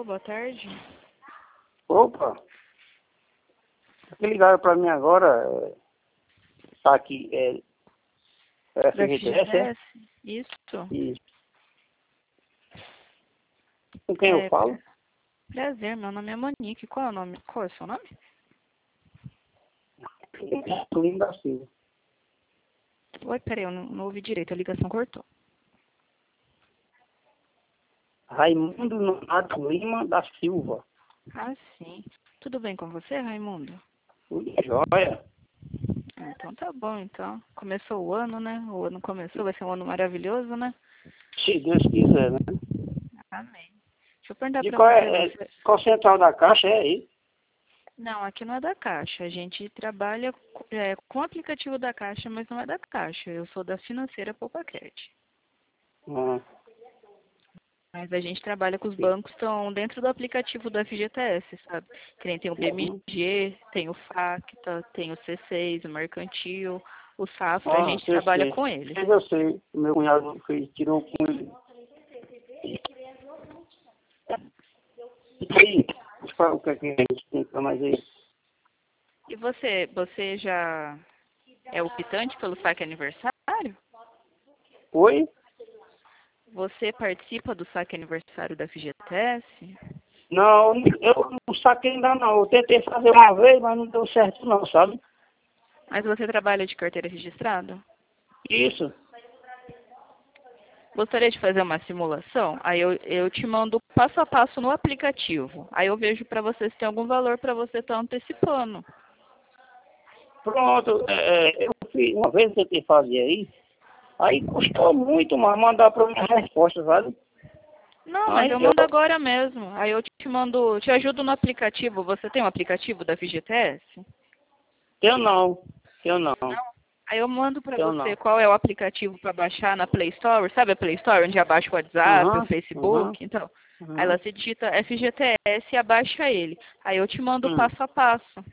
Alô, boa tarde. Opa, que ligaram para mim agora, tá aqui, Da FGTS, é? FGTS? Isso. Isso. Com quem eu falo? Prazer, meu nome é Monique. Qual é o nome? Qual é o seu nome? Tulinho da Silva. Oi, peraí, eu não ouvi direito, a ligação cortou. Raimundo Nonato Lima da Silva. Ah, sim. Tudo bem com você, Raimundo? Tudo jóia. Então tá bom, então. Começou o ano, né? O ano começou, vai ser um ano maravilhoso, né? Se Deus quiser, né? Amém. Deixa eu perguntar De pra qual você. qual central da Caixa é aí? Não, aqui não é da Caixa. A gente trabalha com o aplicativo da Caixa, mas não é da Caixa. Eu sou da financeira Poupaquete. Ah, Mas a gente trabalha com os sim. bancos que estão dentro do aplicativo do FGTS, sabe? Que nem tem o Uhum. BMG, tem o Facta, tem o C6, o Mercantil, o Safra, a Ah, gente trabalha sei. com eles. Eu sei. O meu cunhado tirou com ele. E aí? O que é que a gente tem pra mais aí? E você já é optante pelo saque aniversário? Oi? Você participa do saque aniversário da FGTS? Não, eu não saquei ainda não. Eu tentei fazer uma vez, mas não deu certo não, sabe? Mas você trabalha de carteira registrada? Isso. Gostaria de fazer uma simulação? Aí eu te mando passo a passo no aplicativo. Aí eu vejo para você se tem algum valor para você estar antecipando. Pronto, eu fiz uma vez que eu tentei fazer aí custou muito, mas mandar para mim a resposta, sabe? Não, mas Aí eu eu mando agora mesmo. Aí eu te ajudo no aplicativo. Você tem um aplicativo da FGTS? tenho não, tenho não, Não. Aí eu mando para tenho você não. qual é o aplicativo para baixar na Play Store. Sabe a Play Store, onde abaixa o WhatsApp, o Aham, aham, Facebook? Então, aí aham. você digita FGTS e abaixa ele. Aí eu te mando passo a passo.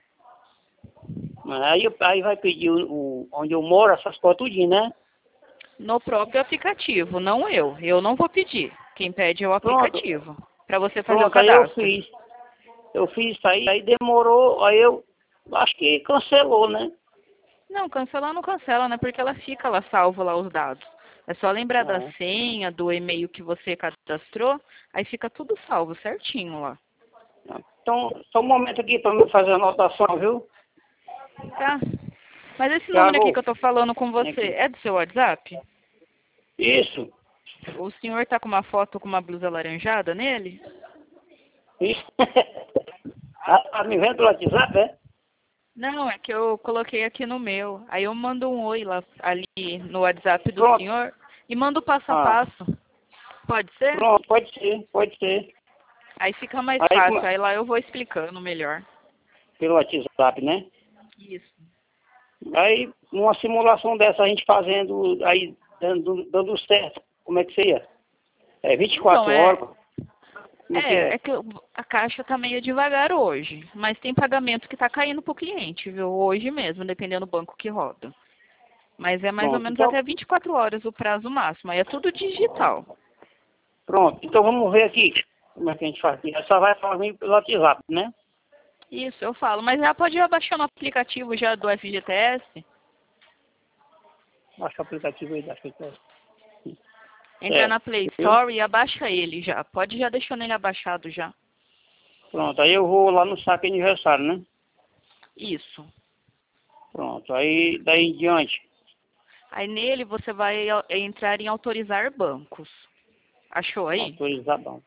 Aí vai pedir onde eu moro, essas coisas tudinho, né? No próprio aplicativo, não eu. Eu não vou pedir. Quem pede é o Pronto, aplicativo. Para você fazer o pronto, aí eu cadastro. fiz. Eu fiz isso aí demorou, aí eu acho que cancelou, né? Não, cancelar não cancela, né? Porque ela fica lá salvo lá os dados. É só lembrar da É. senha, do e-mail que você cadastrou, aí fica tudo salvo certinho lá. Então, só um momento aqui para me fazer a anotação, viu? Tá? Mas esse número aqui que Thiago, eu tô falando com vem você aqui. é do seu WhatsApp? Isso, O senhor tá com uma foto com uma blusa alaranjada nele? isso. Tá me vendo pelo WhatsApp, é? Não, é que eu coloquei aqui no meu. Aí eu mando um oi lá ali no WhatsApp do Pronto. senhor e mando passo a Ah, passo. Pode ser? pronto, pode ser, pode ser. Aí fica mais Aí, fácil. Aí lá eu vou explicando melhor. pelo WhatsApp, né? Isso. Aí, numa simulação dessa, a gente fazendo, aí, dando certo. Como é que seria? É Então, 24 horas? Como é que é? é que a caixa tá meio devagar hoje, mas tem pagamento que tá caindo pro cliente, viu? Hoje mesmo, dependendo do banco que roda. Mas é mais ou Pronto, menos então, até 24 horas o prazo máximo. Aí é tudo digital. pronto. Então, vamos ver aqui como é que a gente faz aqui. Só vai falar comigo pelo WhatsApp, né? Isso, eu falo. Mas já pode ir baixando o aplicativo já do FGTS. Baixa o aplicativo aí da FGTS. Entra É, na Play viu? Store e abaixa ele já. Pode já deixando ele abaixado já. Pronto, aí eu vou lá no saque aniversário, né? Isso. Pronto, aí daí em diante. Aí nele você vai entrar em autorizar bancos. Achou aí? Autorizar, bom.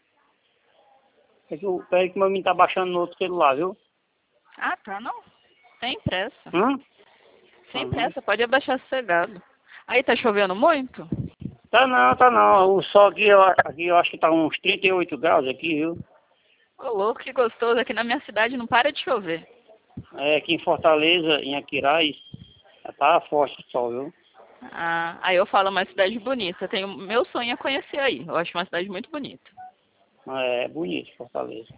É que o peraí que meu menino tá baixando no outro celular, viu? Ah, tá, não. Sem pressa. Hã? Sem Uhum. pressa, pode abaixar sossegado. Aí tá chovendo muito? Tá não, tá não. O sol aqui, aqui eu acho que tá uns 38 graus aqui, viu? Ô, louco, que gostoso. Aqui na minha cidade não para de chover. É, aqui em Fortaleza, em Aquiraz, tá forte o sol, viu? Ah, aí eu falo uma cidade bonita. Meu sonho é conhecer aí. Eu acho uma cidade muito bonita. É bonito Fortaleza.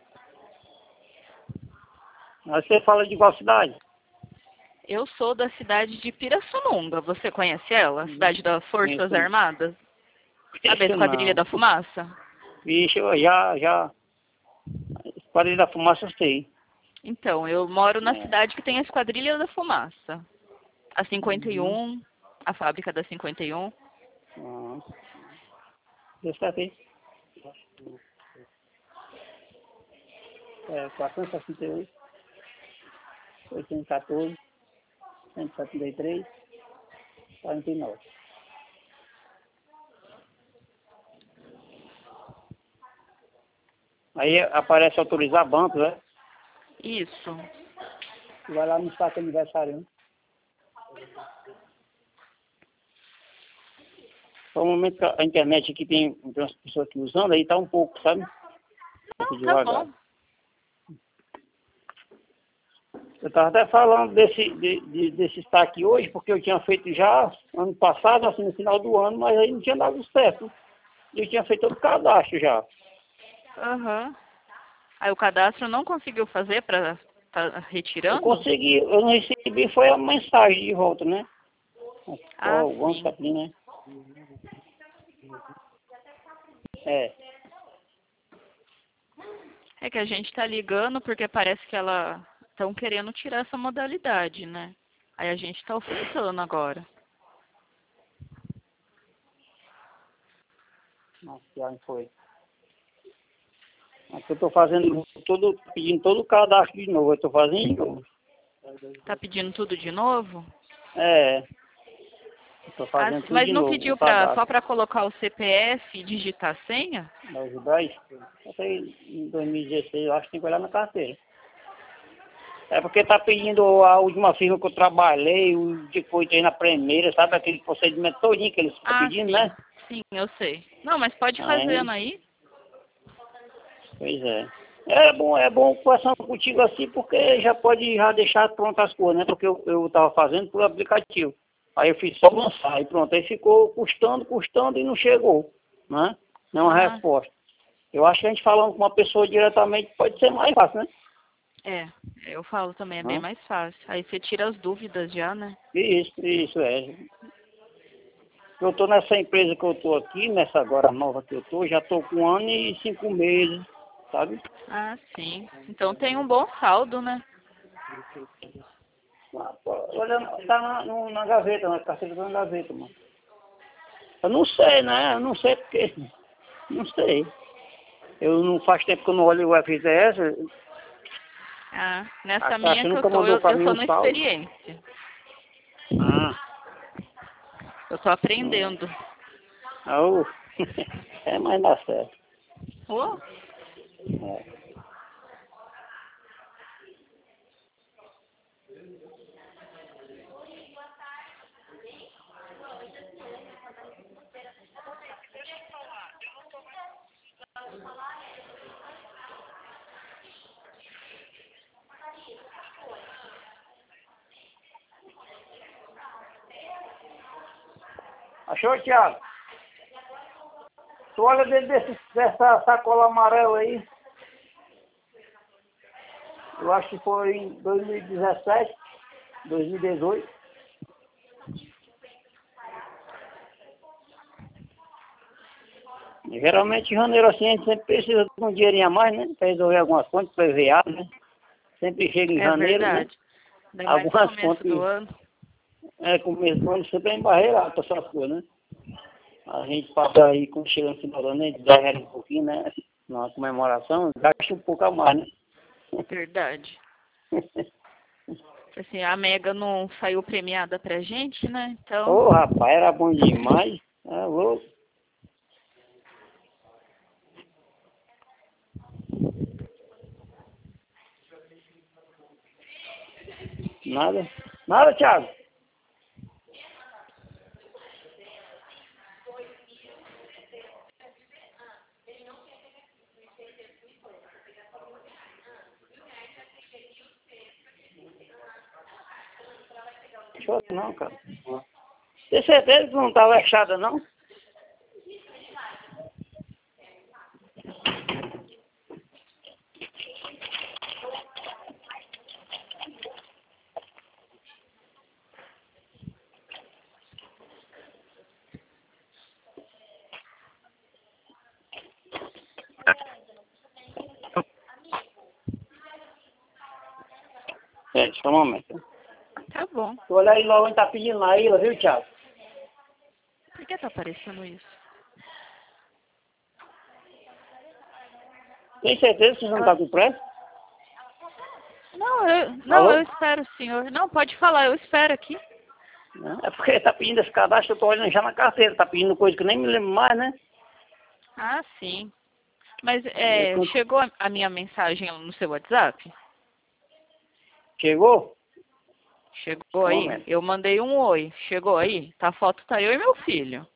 Mas você fala de qual cidade? Eu sou da cidade de Pirassununga. Você conhece ela? A cidade das Forças Conheço, Armadas? Sabe a conheço Esquadrilha não. da Fumaça? Vixe, eu já... Esquadrilha da Fumaça eu sei. Então, eu moro na É. cidade que tem a Esquadrilha da Fumaça. A Uhum. 51, a fábrica da 51. Ah, deixa eu ver. É, 468, 814, 173, 49. Aí aparece autorizar banco, né? Isso. E vai lá no saque aniversário, né? Só o momento que a internet aqui tem umas pessoas aqui usando, aí tá um pouco, sabe? Um pouco Não, tá devagar. bom. Eu estava até falando desse saque hoje, porque eu tinha feito já ano passado, assim, no final do ano, mas aí não tinha dado certo. Eu tinha feito todo o cadastro já. Aham. Aí o cadastro não conseguiu fazer para tá Eu retirando? consegui, eu não recebi, foi a mensagem de volta, né? Ah, Só o banco sim. aqui, né? É. É que a gente tá ligando porque parece que ela estão querendo tirar essa modalidade, né? Aí a gente tá ofertando agora. Nossa, já não foi. Aqui eu tô fazendo todo, pedindo todo o cadastro de novo, eu tô fazendo de novo. Tá pedindo tudo de novo? É, eu tô Ah, fazendo tudo mas de não novo, o pediu pra, só cadastro. para colocar o CPF e digitar a senha? Vai ajudar isso? Eu sei, em 2016, eu acho que tem que olhar na carteira. É porque tá pedindo a última firma que eu trabalhei, o que foi aí na primeira, sabe aquele procedimento todinho que eles estão Ah, pedindo, sim. né? Sim, eu sei. Não, mas pode ir Aí, fazendo aí. pois é. É bom conversar contigo assim, porque já pode já deixar prontas as coisas, né? Porque eu tava fazendo por aplicativo. Aí eu fiz só lançar e pronto. Aí ficou custando e não chegou, né? Nenhuma Ah, resposta. Eu acho que a gente falando com uma pessoa diretamente pode ser mais fácil, né? é. Eu falo também, é bem Hã? mais fácil. Aí você tira as dúvidas já, né? Isso, é. Eu tô nessa empresa que eu tô aqui, nessa agora nova que eu tô, já tô com 1 ano e 5 meses, sabe? Ah, sim. Então tem um bom saldo, né? Olha, tá na gaveta, na carteira tá na gaveta, mano. Eu não sei, né? Eu não sei porque. Não sei. Eu não faz tempo que eu não olho o FGTS, Ah, a nessa minha Caixa que eu nunca tô, mandou pra eu mim tô um na saldo. experiência. Ah, Eu tô aprendendo. oh. É, mas dá certo. Oh, É. Achou, Thiago? Tu olha dentro dessa sacola amarela aí. Eu acho que foi em 2017, 2018. Geralmente em janeiro assim a gente sempre precisa de um dinheirinho a mais, né? Para resolver algumas contas, para PVA, né? Sempre chega em é janeiro, né? verdade. Ainda mais no Algumas começo contas, do ano. começo do ano sempre é embarreirado para essas coisas, né? A gente passa aí, quando chega no final do ano, a gente exagera um pouquinho, né? Na comemoração, gasta um pouco a mais, né? Verdade. Assim, a Mega não saiu premiada pra gente, né? Então, Ô, rapaz, era bom demais. Ah, louco. Nada. Nada, Thiago. Chora não, cara. Tem certeza que não tá vexada, não? certo, só um momento. Tá bom. Tu olha aí logo onde tá pedindo lá, Ilha, viu, Thiago? Por que tá aparecendo isso? Tem certeza que você não tá com pressa? Não, Alô? eu espero, senhor. Não, pode falar, eu espero aqui. Não, é porque tá pedindo esse cadastro, eu tô olhando já na carteira, tá pedindo coisa que eu nem me lembro mais, né? Ah, sim. Mas Eu chegou a minha mensagem no seu WhatsApp? Chegou? Chegou Um aí? momento. Eu mandei um oi. Chegou aí? Tá, a foto tá eu e meu filho.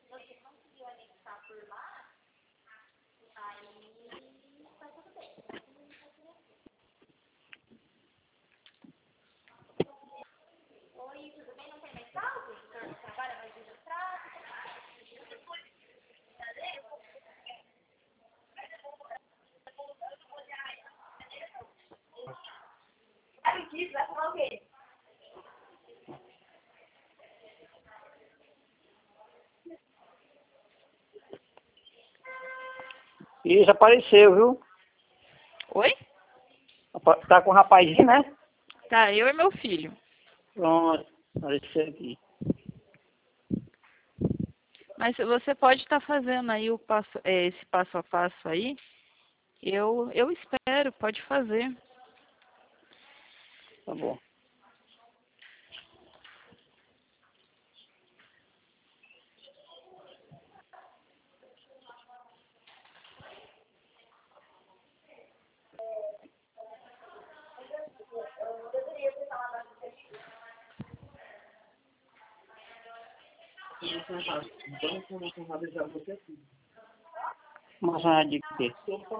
Isso, apareceu, viu? Oi? Tá com o rapazinho, né? Tá, eu e meu filho. Pronto, apareceu aqui. Mas você pode estar fazendo aí esse passo a passo aí. Eu espero, pode fazer. Tá bom. Mas de quê?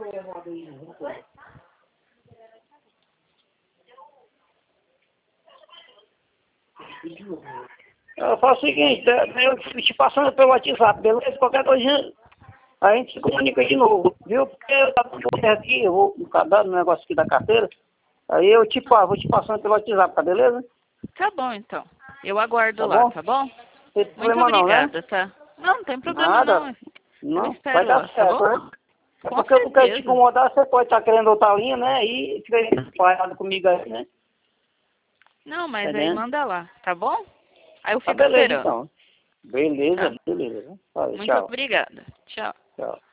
Eu faço o seguinte, eu te passando pelo WhatsApp, beleza? Qualquer coisinha a gente se comunica de novo, viu? Porque eu tava com aqui, eu vou cadar no negócio aqui da carteira, aí eu vou te passando pelo WhatsApp, tá beleza? Tá bom, então. Eu aguardo Tá lá, bom? tá bom? Não tem Muito problema não, né? obrigada, tá? Não tem problema Nada. não. Eu Não, vai espero dar lá, tá certo, bom? né? É Com porque eu não quero te certeza. incomodar, você pode estar querendo outra linha, né? E fica parado comigo aí, né? Não, Tá mas aí vendo? manda lá, tá bom? Aí eu Tá fico beleza esperando, então. Beleza, tá? beleza. Valeu, Muito tchau. obrigada. Tchau. Tchau.